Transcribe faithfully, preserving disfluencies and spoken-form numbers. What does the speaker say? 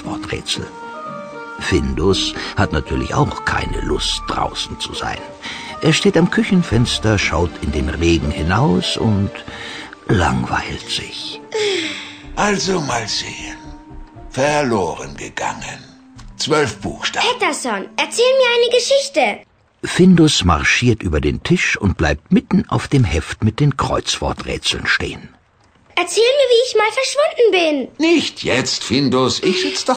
Kreuzworträtsel. Findus hat natürlich auch keine Lust, draußen zu sein. Er steht am Küchenfenster, schaut in den Regen hinaus und langweilt sich. Also mal sehen. Verloren gegangen. Zwölf Buchstaben. Peterson, erzähl mir eine Geschichte. Findus marschiert über den Tisch und bleibt mitten auf dem Heft mit den Kreuzworträtseln stehen. Erzähl mir, wie ich mal verschwunden bin. Nicht jetzt, Findus. Ich sitz doch